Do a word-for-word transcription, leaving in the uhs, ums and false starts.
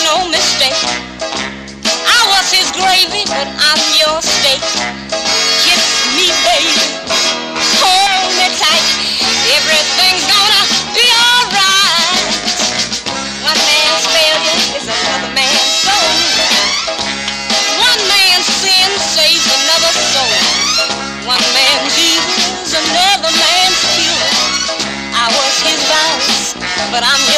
no mistake. I was his gravy, but I'm your steak. Kiss me, baby, hold me tight. Everything's gonna be alright. One man's failure is another man's soul. One man's sin saves another soul. One man's evil is another man's cure. I was his vice, but I'm your